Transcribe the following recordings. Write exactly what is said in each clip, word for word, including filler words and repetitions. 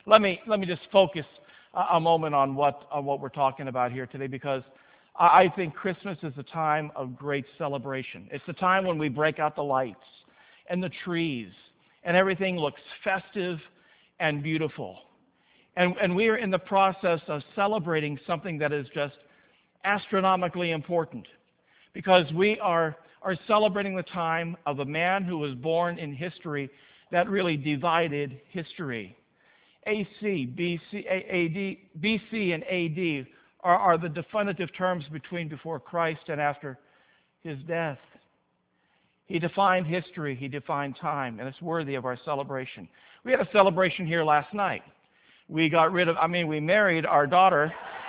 Let me let me just focus a, a moment on what on what we're talking about here today, because I, I think Christmas is a time of great celebration. It's a time when we break out the lights and the trees, and everything looks festive and beautiful. And, and we are in the process of celebrating something that is just astronomically important, because we are, are celebrating the time of a man who was born in history that really divided history. A C, B C, A D, B C and A D are, are the definitive terms between before Christ and after his death. He defined history, he defined time, and it's worthy of our celebration. We had a celebration here last night. We got rid of, I mean, we married our daughter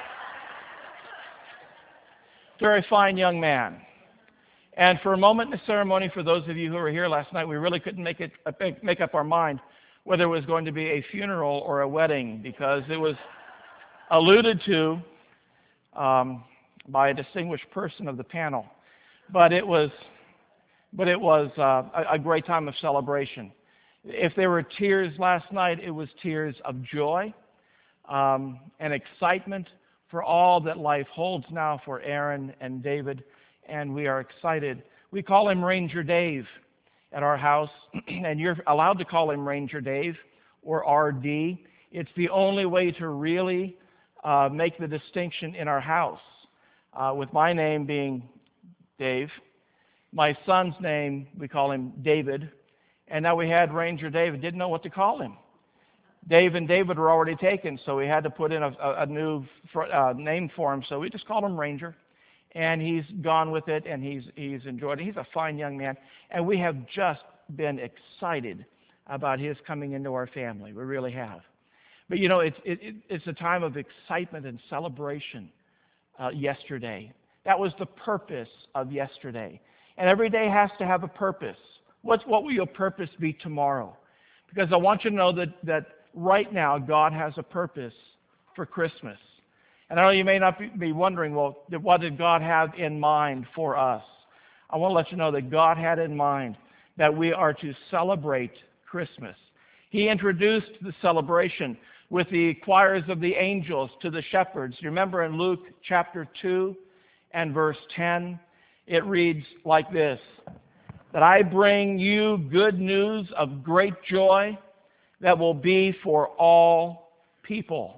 to a very fine young man. And for a moment in the ceremony, for those of you who were here last night, we really couldn't make it make up our mind whether it was going to be a funeral or a wedding, because it was alluded to um, by a distinguished person of the panel. But it was, but it was uh, a, a great time of celebration. If there were tears last night, it was tears of joy um, and excitement for all that life holds now for Aaron and David, and we are excited. We call him Ranger Dave at our house, and you're allowed to call him Ranger Dave or R D. It's the only way to really uh, make the distinction in our house, uh, with my name being Dave. My son's name, we call him David. And now we had Ranger David, didn't know what to call him. Dave and David were already taken, so we had to put in a, a, a new uh, name for him. So we just called him Ranger, and he's gone with it, and he's he's enjoyed it. He's a fine young man, and we have just been excited about his coming into our family. We really have. But you know, it's it, it's a time of excitement and celebration. Uh, yesterday, that was the purpose of yesterday, and every day has to have a purpose. What, what will your purpose be tomorrow? Because I want you to know that, that right now God has a purpose for Christmas. And I know you may not be wondering, well, what did God have in mind for us? I want to let you know that God had in mind that we are to celebrate Christmas. He introduced the celebration with the choirs of the angels to the shepherds. You remember in Luke chapter two and verse ten, it reads like this: that I bring you good news of great joy that will be for all people.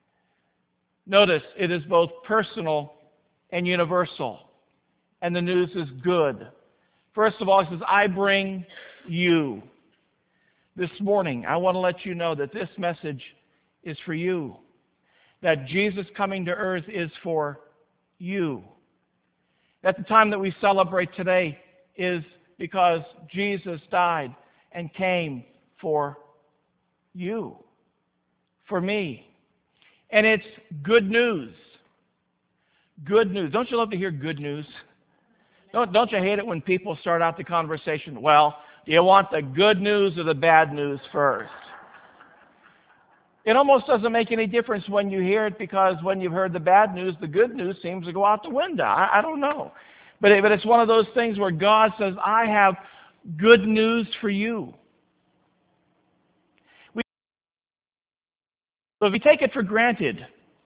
Notice, it is both personal and universal, and the news is good. First of all, it says, I bring you. This morning, I want to let you know that this message is for you, that Jesus coming to earth is for you. At the time that we celebrate today is because Jesus died and came for you, for me. And it's good news. Good news. Don't you love to hear good news? Don't, don't you hate it when people start out the conversation, well, do you want the good news or the bad news first? It almost doesn't make any difference when you hear it, because when you've heard the bad news, the good news seems to go out the window. I, I don't know. But, it, but it's one of those things where God says, I have good news for you. We, if we take it for granted,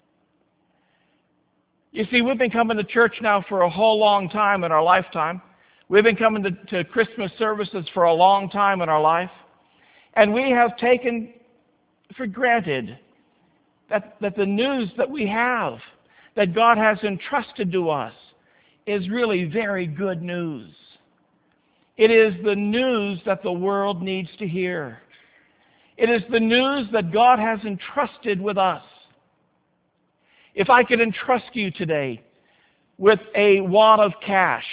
you see, we've been coming to church now for a whole long time in our lifetime. We've been coming to, to Christmas services for a long time in our life. And we have taken for granted that, that the news that we have, that God has entrusted to us, is really very good news. It is the news that the world needs to hear. It is the news that God has entrusted with us. If I could entrust you today with a wad of cash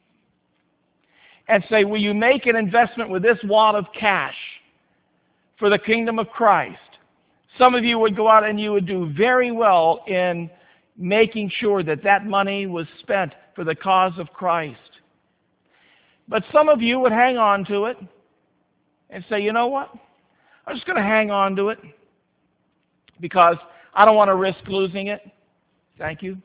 and say, will you make an investment with this wad of cash for the kingdom of Christ? Some of you would go out and you would do very well in making sure that that money was spent for the cause of Christ. But some of you would hang on to it and say, you know what? I'm just going to hang on to it because I don't want to risk losing it. Thank you.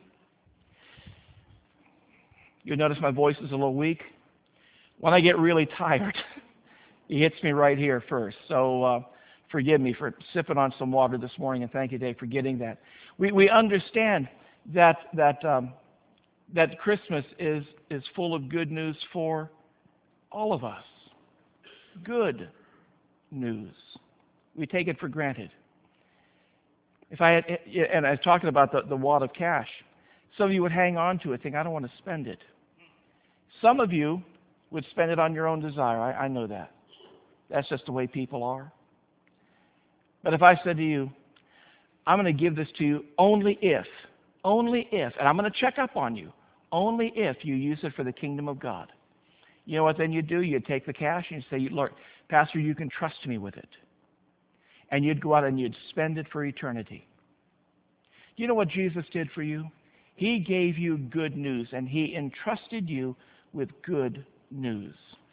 You'll notice my voice is a little weak. When I get really tired, it hits me right here first. So uh, Forgive me for sipping on some water this morning, and thank you, Dave, for getting that. We we understand that that um, that Christmas is is full of good news for all of us. Good news. We take it for granted. If I had, and I was talking about the, the wad of cash, some of you would hang on to it, think, I don't want to spend it. Some of you would spend it on your own desire. I, I know that. That's just the way people are. But if I said to you, I'm going to give this to you only if, only if, and I'm going to check up on you, only if you use it for the kingdom of God. You know what then you do? You take the cash and you say, Lord, Pastor, you can trust me with it. And you'd go out and you'd spend it for eternity. You know what Jesus did for you? He gave you good news, and He entrusted you with good news.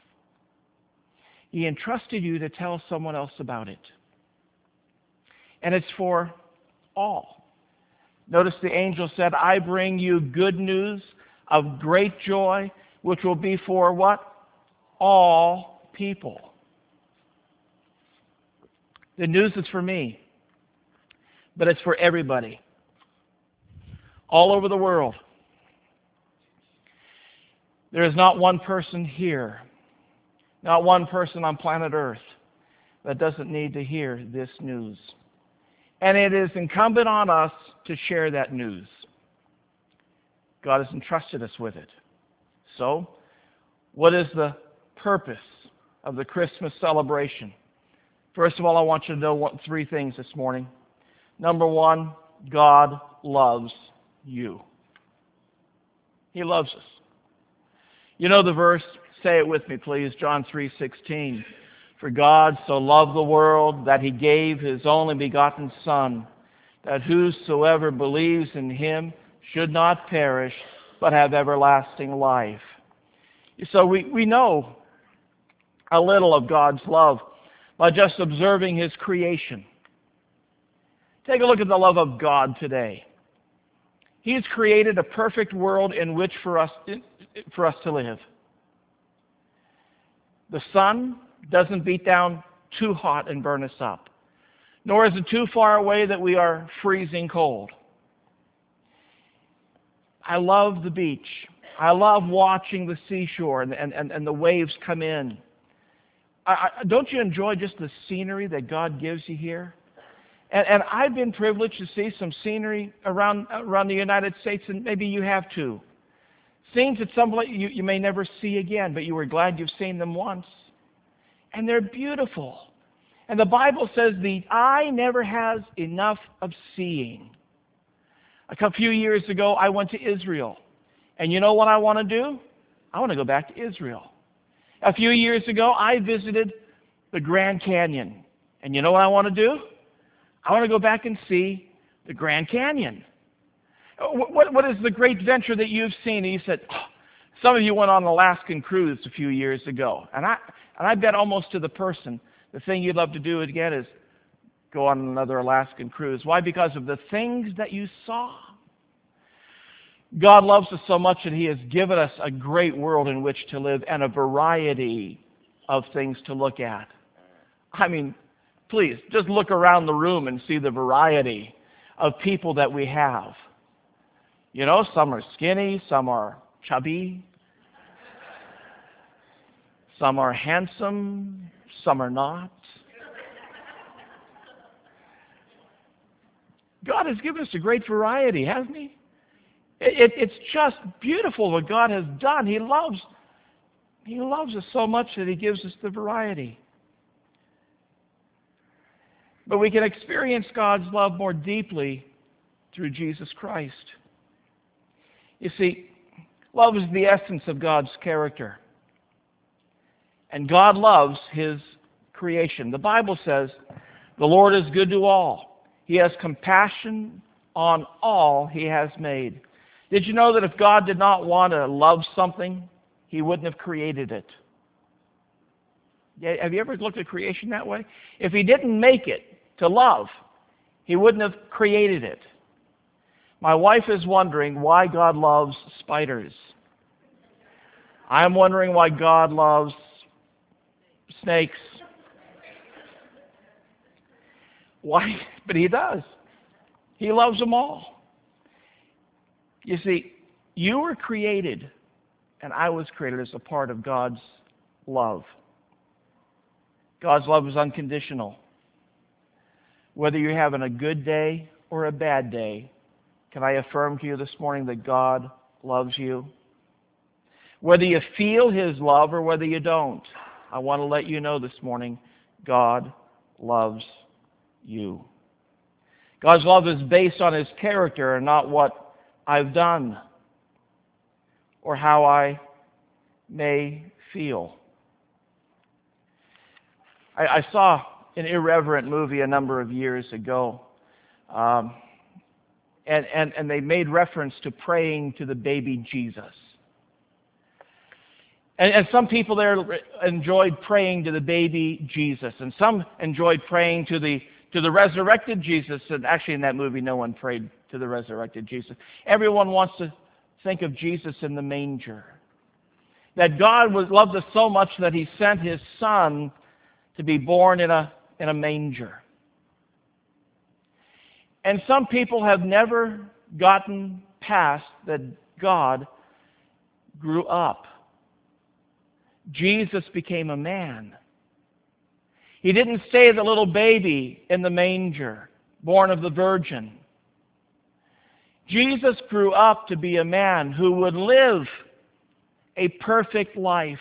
He entrusted you to tell someone else about it. And it's for all. Notice the angel said, I bring you good news of great joy, which will be for what? All people. The news is for me, but it's for everybody. All over the world. There is not one person here, not one person on planet Earth that doesn't need to hear this news. And it is incumbent on us to share that news. God has entrusted us with it. So, what is the purpose of the Christmas celebration? First of all, I want you to know what, three things this morning. Number one, God loves you. He loves us. You know the verse, say it with me please, John three sixteen. For God so loved the world that He gave His only begotten Son, that whosoever believes in Him should not perish, but have everlasting life. So we, we know a little of God's love by just observing His creation. Take a look at the love of God today. He's created a perfect world in which for us, for us to live. The sun doesn't beat down too hot and burn us up, nor is it too far away that we are freezing cold. I love the beach. I love watching the seashore and, and, and, and the waves come in. I, I, don't you enjoy just the scenery that God gives you here? And, and I've been privileged to see some scenery around around the United States, and maybe you have too. Scenes that some you, you may never see again, but you were glad you've seen them once. And they're beautiful. And the Bible says the eye never has enough of seeing. A few years ago, I went to Israel. And you know what I want to do? I want to go back to Israel. A few years ago, I visited the Grand Canyon. And you know what I want to do? I want to go back and see the Grand Canyon. What, what is the great venture that you've seen? And you said, oh, some of you went on an Alaskan cruise a few years ago. And I, and I bet almost to the person, the thing you'd love to do again is go on another Alaskan cruise. Why? Because of the things that you saw. God loves us so much that He has given us a great world in which to live and a variety of things to look at. I mean, please, just look around the room and see the variety of people that we have. You know, some are skinny, some are chubby, some are handsome, some are not. God has given us a great variety, hasn't He? It, it, it's just beautiful what God has done. He loves, He loves us so much that He gives us the variety. But we can experience God's love more deeply through Jesus Christ. You see, love is the essence of God's character. And God loves His creation. The Bible says, the Lord is good to all. He has compassion on all He has made. Did you know that if God did not want to love something, He wouldn't have created it? Have you ever looked at creation that way? If He didn't make it to love, He wouldn't have created it. My wife is wondering why God loves spiders. I'm wondering why God loves snakes. Why? But he does. He loves them all. You see, you were created, and I was created as a part of God's love. God's love is unconditional. Whether you're having a good day or a bad day, can I affirm to you this morning that God loves you? Whether you feel His love or whether you don't, I want to let you know this morning, God loves you. God's love is based on His character and not what I've done or how I may feel. I, I saw an irreverent movie a number of years ago, um, and, and, and they made reference to praying to the baby Jesus. And, and some people there enjoyed praying to the baby Jesus, and some enjoyed praying to the to the resurrected Jesus. And actually, in that movie, no one prayed to the resurrected Jesus. Everyone wants to think of Jesus in the manger. That God was loved us so much that He sent His Son to be born in a in a manger. And some people have never gotten past that God grew up. Jesus became a man. He didn't stay the little baby in the manger, born of the Virgin. Jesus grew up to be a man who would live a perfect life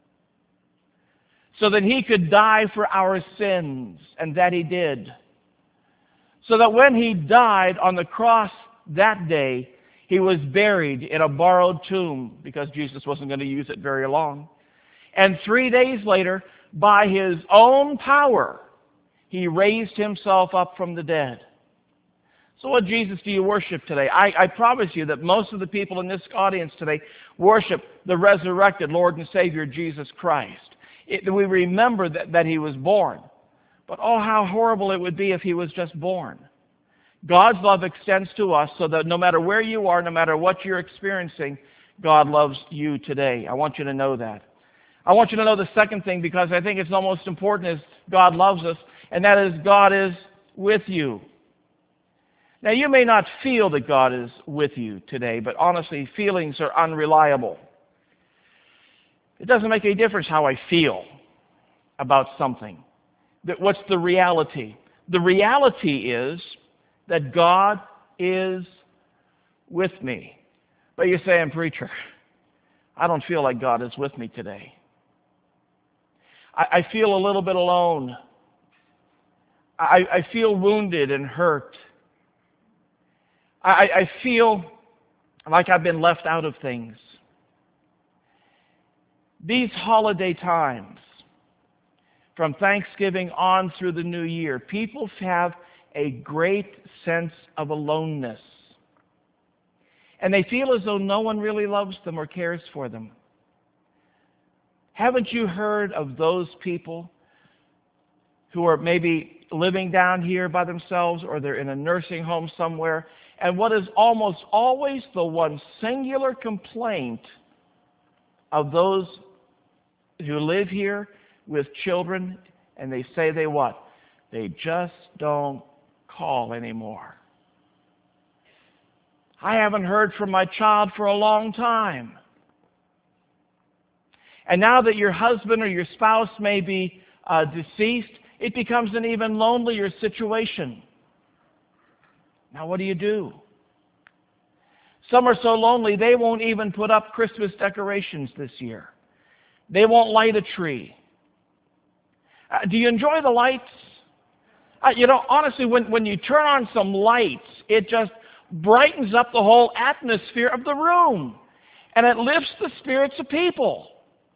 so that He could die for our sins, and that He did. So that when He died on the cross that day, He was buried in a borrowed tomb because Jesus wasn't going to use it very long. And three days later, by His own power, He raised Himself up from the dead. So what Jesus do you worship today? I, I promise you that most of the people in this audience today worship the resurrected Lord and Savior Jesus Christ. It, we remember that, that He was born. But oh, how horrible it would be if He was just born. God's love extends to us so that no matter where you are, no matter what you're experiencing, God loves you today. I want you to know that. I want you to know the second thing, because I think it's the most important, is God loves us, and that is God is with you. Now, you may not feel that God is with you today, but honestly, feelings are unreliable. It doesn't make any difference how I feel about something. What's the reality? The reality is that God is with me. But you're saying, preacher, I don't feel like God is with me today. I, I feel a little bit alone. I, I feel wounded and hurt. I, I feel like I've been left out of things. These holiday times, from Thanksgiving on through the new year, people have a great sense of aloneness. And they feel as though no one really loves them or cares for them. Haven't you heard of those people who are maybe living down here by themselves, or they're in a nursing home somewhere, and what is almost always the one singular complaint of those who live here with children, and they say they what? They just don't call anymore. I haven't heard from my child for a long time. And now that your husband or your spouse may be uh, deceased, it becomes an even lonelier situation. Now what do you do? Some are so lonely they won't even put up Christmas decorations this year. They won't light a tree. Uh, do you enjoy the lights? Uh, you know, honestly, when, when you turn on some lights, it just brightens up the whole atmosphere of the room. And it lifts the spirits of people.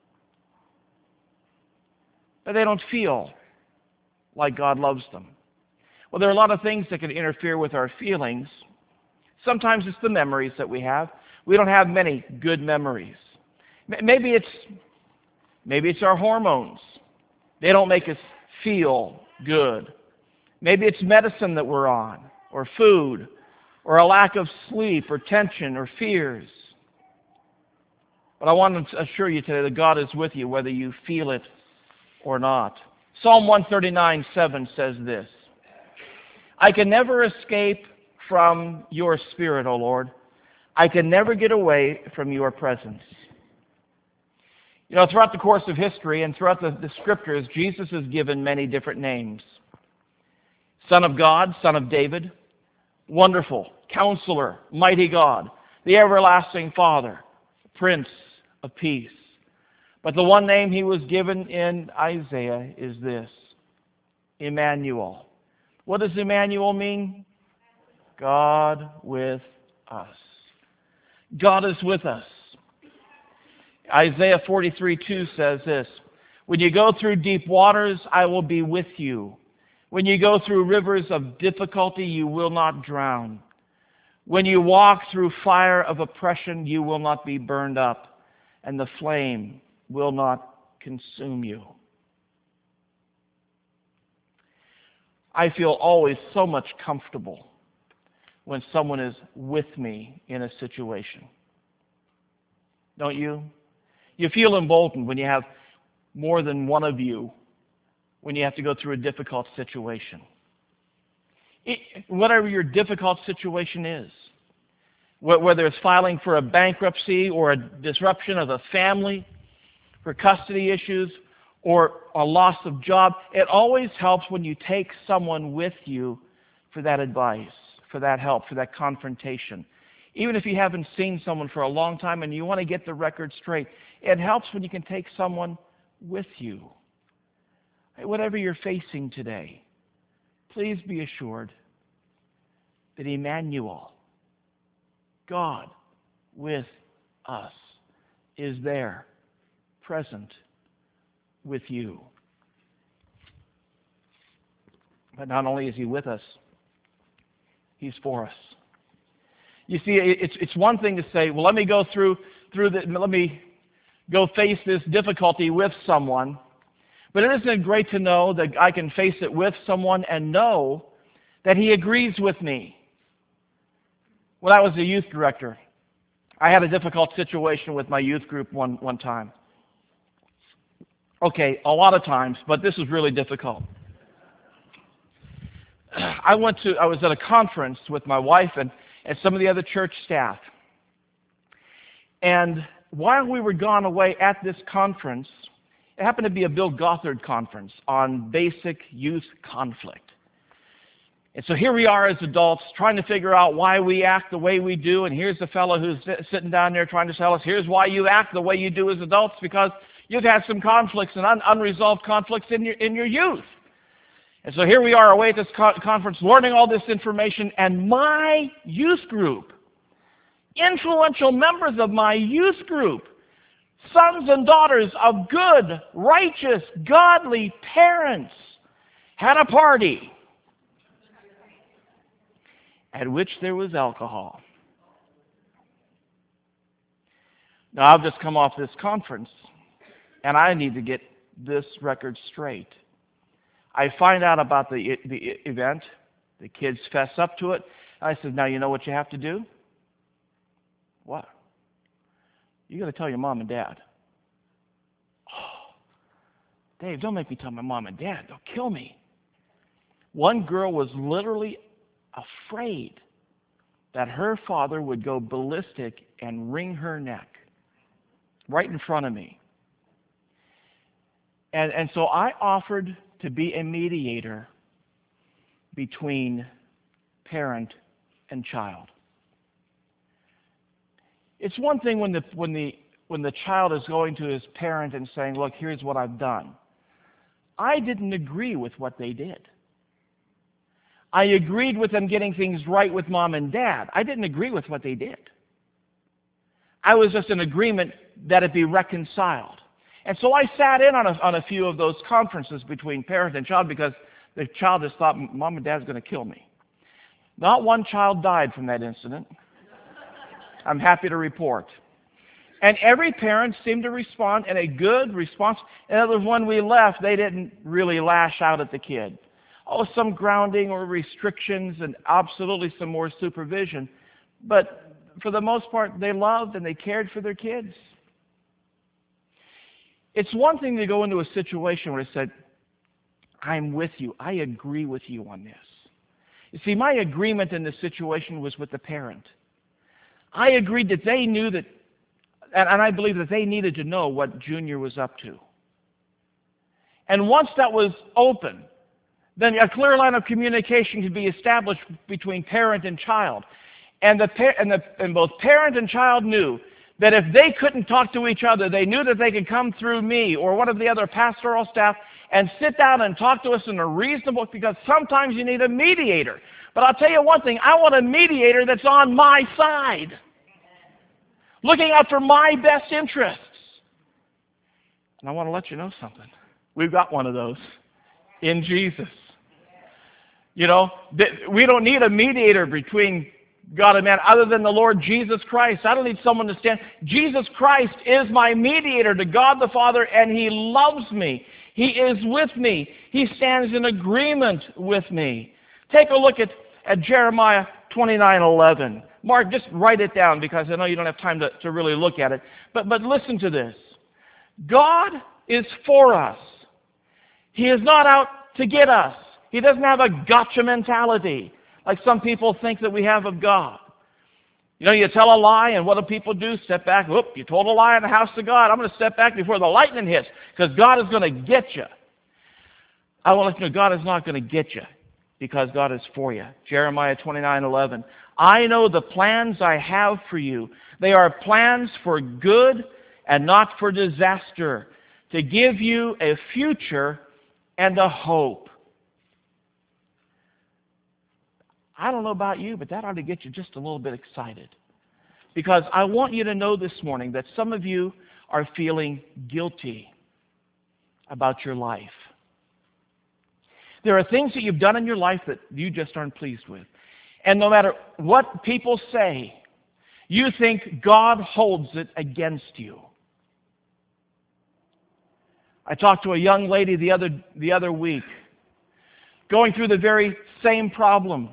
But they don't feel like God loves them. Well, there are a lot of things that can interfere with our feelings. Sometimes it's the memories that we have. We don't have many good memories. Maybe it's, maybe it's our hormones. They don't make us feel good. Maybe it's medicine that we're on, or food, or a lack of sleep, or tension, or fears. But I want to assure you today that God is with you whether you feel it or not. Psalm one thirty-nine, seven says this: I can never escape from your Spirit, O Lord. I can never get away from your presence. You know, throughout the course of history and throughout the, the Scriptures, Jesus is given many different names. Son of God, Son of David, Wonderful, Counselor, Mighty God, the Everlasting Father, Prince of Peace. But the one name he was given in Isaiah is this, Emmanuel. What does Emmanuel mean? God with us. God is with us. Isaiah forty-three two says this, when you go through deep waters, I will be with you. When you go through rivers of difficulty, you will not drown. When you walk through fire of oppression, you will not be burned up, and the flame will not consume you. I feel always so much comfortable when someone is with me in a situation. Don't you? You feel emboldened when you have more than one of you, when you have to go through a difficult situation. It, whatever your difficult situation is, whether it's filing for a bankruptcy or a disruption of a family, for custody issues, or a loss of job, it always helps when you take someone with you for that advice, for that help, for that confrontation. Even if you haven't seen someone for a long time and you want to get the record straight, it helps when you can take someone with you. Whatever you're facing today, please be assured that Emmanuel, God with us, is there, present with you. But not only is he with us, he's for us. You see, it's it's one thing to say, well, let me go through through the, let me go face this difficulty with someone. But isn't it great to know that I can face it with someone and know that he agrees with me? When I was a youth director, I had a difficult situation with my youth group one, one time. Okay, a lot of times, but this was really difficult. I went to, I was at a conference with my wife and, and some of the other church staff. And while we were gone away at this conference, it happened to be a Bill Gothard conference on basic youth conflict. And so here we are as adults trying to figure out why we act the way we do, and here's the fellow who's sitting down there trying to tell us, here's why you act the way you do as adults, because you've had some conflicts and un- unresolved conflicts in your, in your youth. And so here we are away at this co- conference learning all this information, and my youth group, influential members of my youth group, sons and daughters of good, righteous, godly parents, had a party at which there was alcohol. Now, I've just come off this conference, and I need to get this record straight. I find out about the, the event. The kids fess up to it. I said, now you know what you have to do? What? You got to tell your mom and dad. Oh, Dave, don't make me tell my mom and dad. They'll kill me. One girl was literally afraid that her father would go ballistic and wring her neck right in front of me. And, and so I offered to be a mediator between parent and child. It's one thing when the when the when the child is going to his parent and saying, look, here's what I've done. I didn't agree with what they did. I agreed with them getting things right with mom and dad. I didn't agree with what they did. I was just in agreement that it be reconciled. And so I sat in on a, on a few of those conferences between parent and child because the child just thought, mom and dad's going to kill me. Not one child died from that incident. I'm happy to report. And every parent seemed to respond in a good response. In other words, when we left, they didn't really lash out at the kid. Oh, some grounding or restrictions and absolutely some more supervision. But for the most part, they loved and they cared for their kids. It's one thing to go into a situation where they said, I'm with you. I agree with you on this. You see, my agreement in this situation was with the parent. I agreed that they knew that, and, and I believe that they needed to know what Junior was up to. And once that was open, then a clear line of communication could be established between parent and child. And, the, and, the, and both parent and child knew that if they couldn't talk to each other, they knew that they could come through me or one of the other pastoral staff and sit down and talk to us in a reasonable, because sometimes you need a mediator. But I'll tell you one thing, I want a mediator that's on my side, looking out for my best interests. And I want to let you know something. We've got one of those in Jesus. You know, we don't need a mediator between God and man other than the Lord Jesus Christ. I don't need someone to stand. Jesus Christ is my mediator to God the Father, and He loves me. He is with me. He stands in agreement with me. Take a look at, at Jeremiah twenty-nine eleven. Mark, just write it down because I know you don't have time to, to really look at it. But, but listen to this. God is for us. He is not out to get us. He doesn't have a gotcha mentality like some people think that we have of God. You know, you tell a lie, and what do people do? Step back. Whoop, you told a lie in the house of God. I'm going to step back before the lightning hits because God is going to get you. I want to let you know God is not going to get you because God is for you. Jeremiah twenty-nine eleven. I know the plans I have for you. They are plans for good and not for disaster, to give you a future and a hope. I don't know about you, but that ought to get you just a little bit excited. Because I want you to know this morning that some of you are feeling guilty about your life. There are things that you've done in your life that you just aren't pleased with. And no matter what people say, you think God holds it against you. I talked to a young lady the other, the other week, going through the very same problem.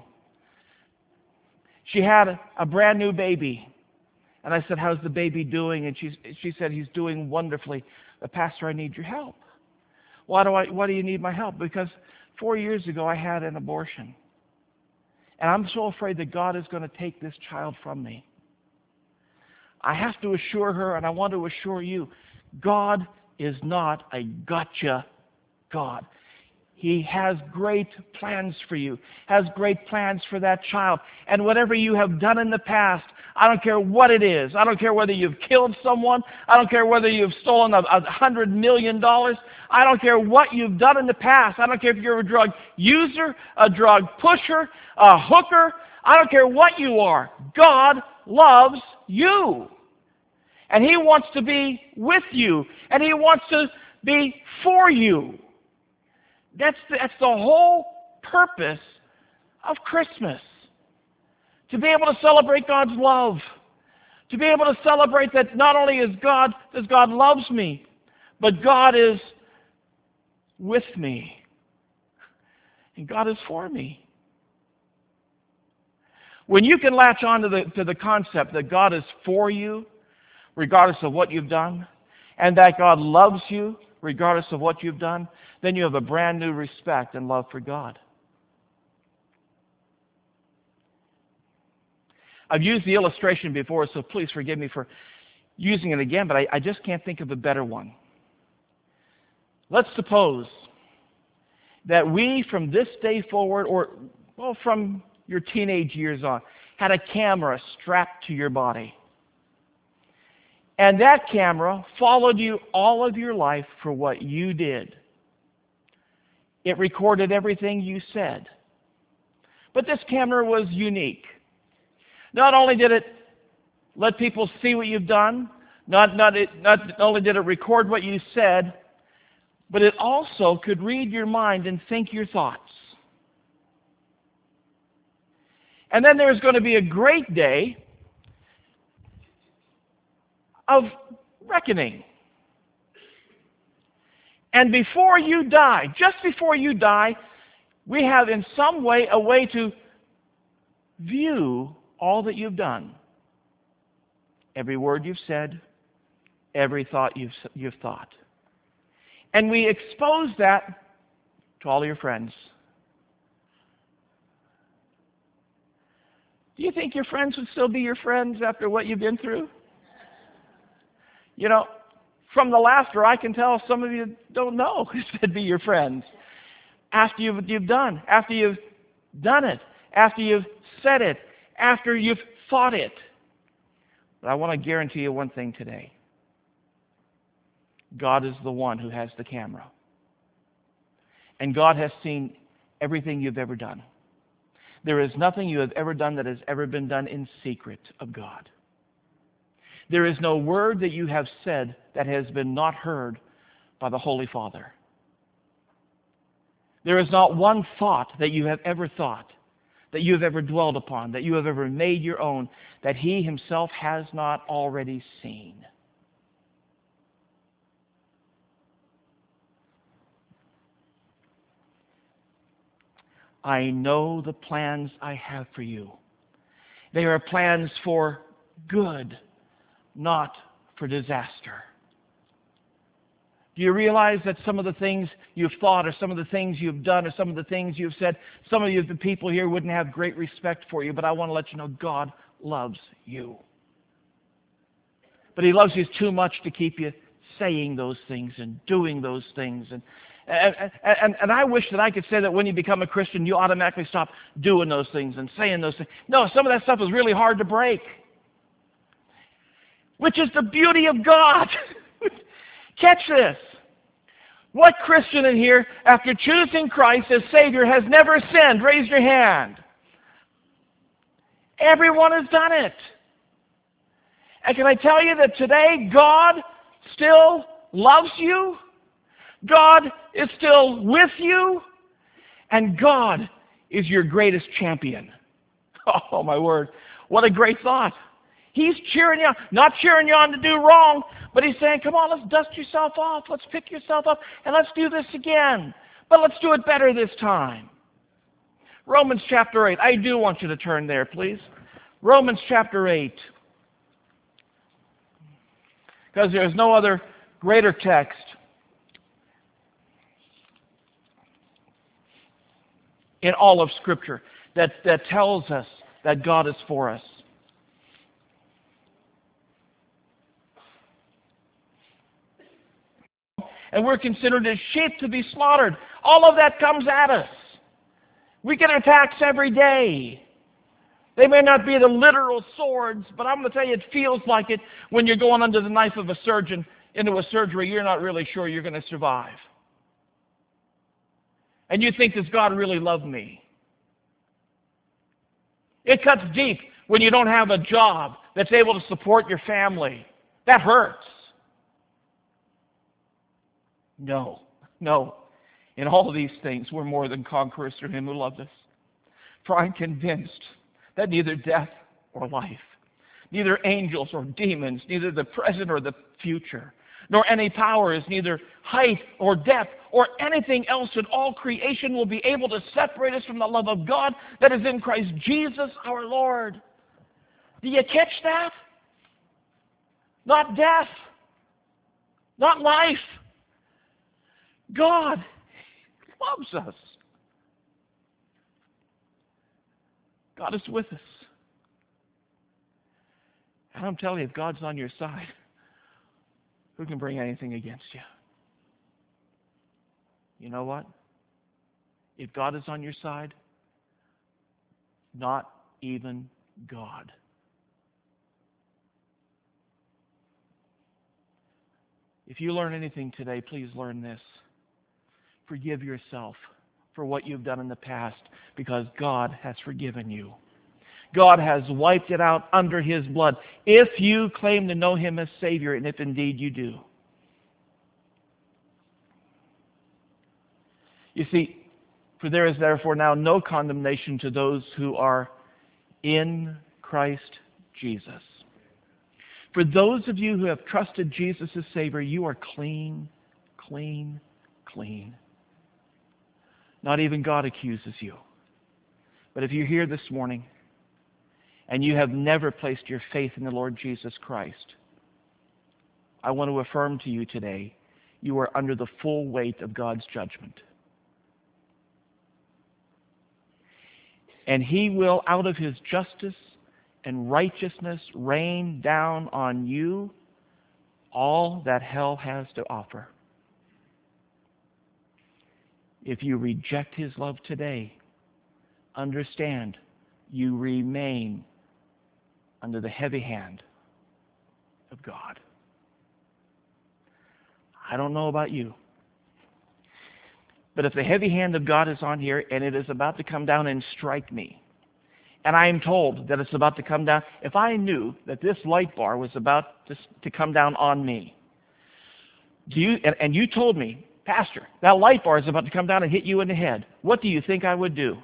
She had a, a brand new baby. And I said, how's the baby doing? And she, she said, he's doing wonderfully. But Pastor, I need your help. Why do I, why do you need my help? Because four years ago I had an abortion. And I'm so afraid that God is going to take this child from me. I have to assure her, and I want to assure you, God is not a gotcha God. He has great plans for you, has great plans for that child. And whatever you have done in the past, I don't care what it is. I don't care whether you've killed someone. I don't care whether you've stolen a, a hundred million dollars. I don't care what you've done in the past. I don't care if you're a drug user, a drug pusher, a hooker. I don't care what you are. God loves you. And He wants to be with you. And He wants to be for you. That's the, that's the whole purpose of Christmas. To be able to celebrate God's love. To be able to celebrate that not only is God, does God loves me, but God is with me. And God is for me. When you can latch on to the, to the concept that God is for you, regardless of what you've done, and that God loves you, regardless of what you've done, then you have a brand new respect and love for God. I've used the illustration before, so please forgive me for using it again, but I, I just can't think of a better one. Let's suppose that we, from this day forward, or well, from your teenage years on, had a camera strapped to your body. And that camera followed you all of your life for what you did. It recorded everything you said. But this camera was unique. Not only did it let people see what you've done, not, not, it, not only did it record what you said, but it also could read your mind and think your thoughts. And then there's going to be a great day of reckoning. And before you die, just before you die, we have in some way a way to view all that you've done. Every word you've said, every thought you've, you've thought. And we expose that to all your friends. Do you think your friends would still be your friends after what you've been through? You know, from the laughter, I can tell some of you don't know if they'd be your friends. After you've, you've done, after you've done it, after you've said it, after you've thought it. But I want to guarantee you one thing today. God is the one who has the camera. And God has seen everything you've ever done. There is nothing you have ever done that has ever been done in secret of God. There is no word that you have said that has been not heard by the Holy Father. There is not one thought that you have ever thought, that you have ever dwelled upon, that you have ever made your own, that He Himself has not already seen. I know the plans I have for you. They are plans for good, not for disaster. Do you realize that some of the things you've thought, or some of the things you've done, or some of the things you've said, some of you, the people here, wouldn't have great respect for you, but I want to let you know God loves you. But He loves you too much to keep you saying those things and doing those things. And, and, and, and I wish that I could say that when you become a Christian, you automatically stop doing those things and saying those things. No, some of that stuff is really hard to break. Which is the beauty of God. Catch this. What Christian in here, after choosing Christ as Savior, has never sinned? Raise your hand. Everyone has done it. And can I tell you that today God still loves you? God is still with you? And God is your greatest champion. Oh, my word. What a great thought. He's cheering you on, not cheering you on to do wrong, but He's saying, come on, let's dust yourself off. Let's pick yourself up, and let's do this again. But let's do it better this time. Romans chapter eight. I do want you to turn there, please. Romans chapter eight. Because there's no other greater text in all of Scripture that, that tells us that God is for us. And we're considered as sheep to be slaughtered. All of that comes at us. We get attacks every day. They may not be the literal swords, but I'm going to tell you, it feels like it when you're going under the knife of a surgeon into a surgery you're not really sure you're going to survive. And you think, does God really love me? It cuts deep when you don't have a job that's able to support your family. That hurts. No, no. In all of these things, we're more than conquerors through Him who loved us. For I'm convinced that neither death or life, neither angels or demons, neither the present or the future, nor any powers, neither height or depth or anything else in all creation will be able to separate us from the love of God that is in Christ Jesus our Lord. Do you catch that? Not death, not life. God loves us. God is with us. And I'm telling you, if God's on your side, who can bring anything against you? You know what? If God is on your side, not even God. If you learn anything today, please learn this. Forgive yourself for what you've done in the past, because God has forgiven you. God has wiped it out under His blood, if you claim to know Him as Savior, and if indeed you do. You see, for there is therefore now no condemnation to those who are in Christ Jesus. For those of you who have trusted Jesus as Savior, you are clean, clean, clean. Not even God accuses you. But if you're here this morning and you have never placed your faith in the Lord Jesus Christ, I want to affirm to you today, you are under the full weight of God's judgment. And he will, out of his justice and righteousness, rain down on you all that hell has to offer. If you reject his love today, understand you remain under the heavy hand of God. I don't know about you, but if the heavy hand of God is on here and it is about to come down and strike me, and I am told that it's about to come down, if I knew that this light bar was about to, to come down on me, do you, and, and you told me, Pastor, that light bar is about to come down and hit you in the head, what do you think I would do?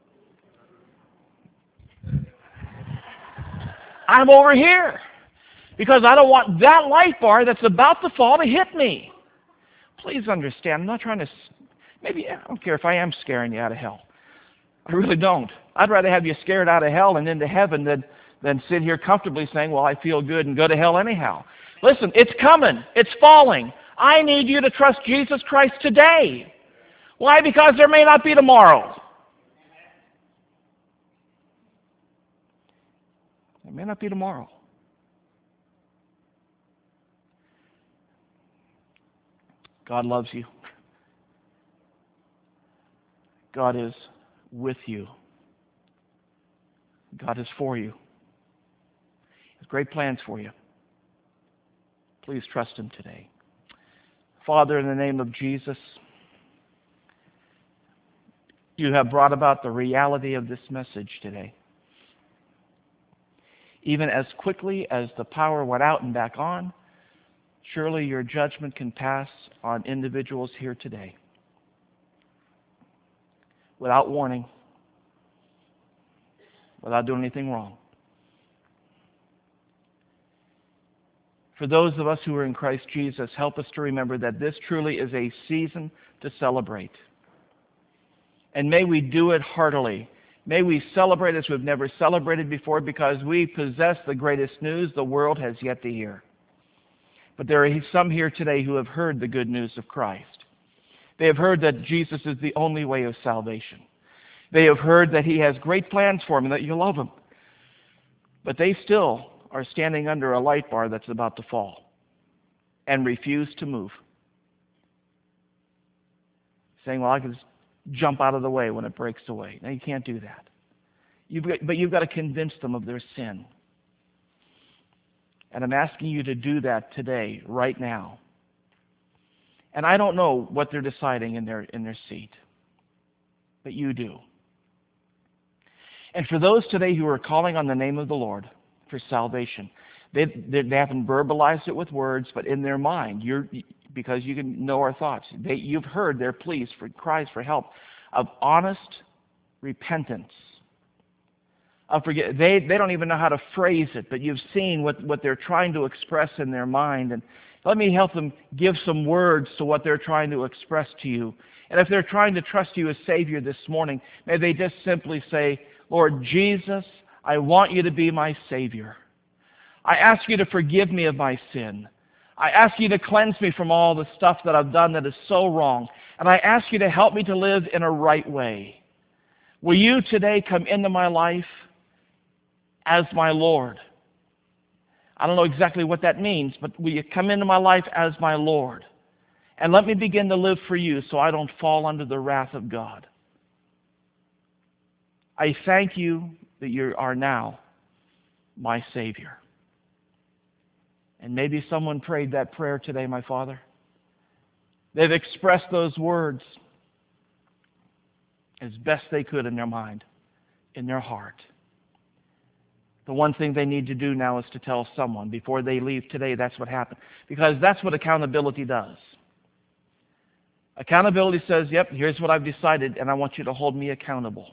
I'm over here because I don't want that light bar that's about to fall to hit me. Please understand, I'm not trying to, maybe, I don't care if I am scaring you out of hell. I really don't. I'd rather have you scared out of hell and into heaven than, than sit here comfortably saying, well, I feel good and go to hell anyhow. Listen, it's coming. It's falling. I need you to trust Jesus Christ today. Why? Because there may not be tomorrow. There may not be tomorrow. God loves you. God is with you. God is for you. He has great plans for you. Please trust him today. Father, in the name of Jesus, you have brought about the reality of this message today. Even as quickly as the power went out and back on, surely your judgment can pass on individuals here today without warning, without doing anything wrong. For those of us who are in Christ Jesus, help us to remember that this truly is a season to celebrate. And may we do it heartily. May we celebrate as we've never celebrated before, because we possess the greatest news the world has yet to hear. But there are some here today who have heard the good news of Christ. They have heard that Jesus is the only way of salvation. They have heard that he has great plans for them and that you love him. But they still are standing under a light bar that's about to fall and refuse to move. Saying, well, I can just jump out of the way when it breaks away. No, you can't do that. You've got, but you've got to convince them of their sin. And I'm asking you to do that today, right now. And I don't know what they're deciding in their, in their seat, but you do. And for those today who are calling on the name of the Lord for salvation, they, they, they haven't verbalized it with words, but in their mind, you're, because you can know our thoughts, they, you've heard their pleas for cries for help of honest repentance. Of forget, they, they don't even know how to phrase it, but you've seen what, what they're trying to express in their mind. And let me help them give some words to what they're trying to express to you. And if they're trying to trust you as Savior this morning, may they just simply say, Lord Jesus, I want you to be my Savior. I ask you to forgive me of my sin. I ask you to cleanse me from all the stuff that I've done that is so wrong. And I ask you to help me to live in a right way. Will you today come into my life as my Lord? I don't know exactly what that means, but will you come into my life as my Lord? And let me begin to live for you so I don't fall under the wrath of God. I thank you that you are now my Savior. And maybe someone prayed that prayer today, my Father. They've expressed those words as best they could in their mind, in their heart. The one thing they need to do now is to tell someone before they leave today that's what happened. Because that's what accountability does. Accountability says, yep, here's what I've decided, and I want you to hold me accountable.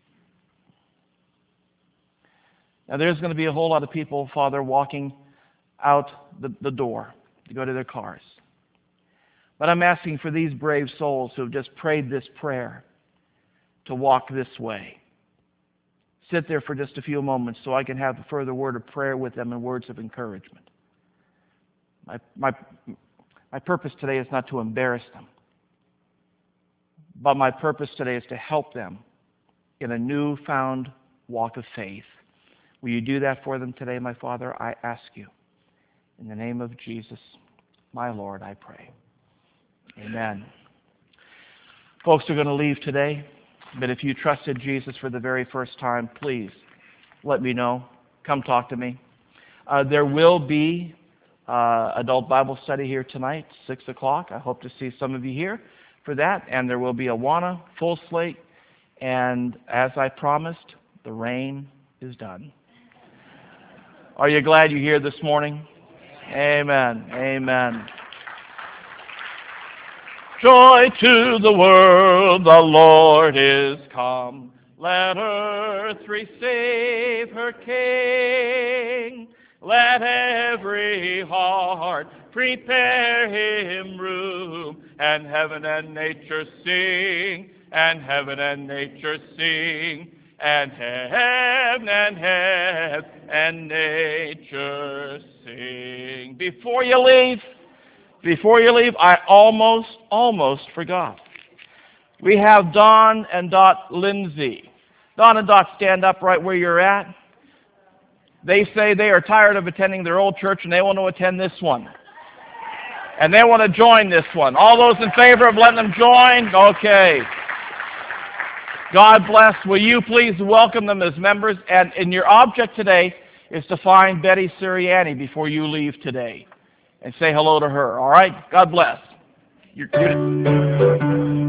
Now, there's going to be a whole lot of people, Father, walking out the, the door to go to their cars. But I'm asking for these brave souls who have just prayed this prayer to walk this way. Sit there for just a few moments so I can have a further word of prayer with them and words of encouragement. My, my, my purpose today is not to embarrass them, but my purpose today is to help them in a newfound walk of faith. Will you do that for them today, my Father? I ask you. In the name of Jesus, my Lord, I pray. Amen. Folks are going to leave today, but if you trusted Jesus for the very first time, please let me know. Come talk to me. Uh, there will be uh, adult Bible study here tonight, six o'clock. I hope to see some of you here for that. And there will be Awana, full slate. And as I promised, the rain is done. Are you glad you're here this morning? Amen. Amen. Joy to the world, the Lord is come. Let earth receive her King. Let every heart prepare him room, and heaven and nature sing, and heaven and nature sing, and heaven and heaven and nature sing. Before you leave, before you leave, I almost, almost forgot. We have Don and Dot Lindsay. Don and Dot, stand up right where you're at. They say they are tired of attending their old church and they want to attend this one. And they want to join this one. All those in favor of letting them join? Okay. God bless. Will you please welcome them as members? And, and your object today is to find Betty Sirianni before you leave today. And say hello to her, all right? God bless. You're, you're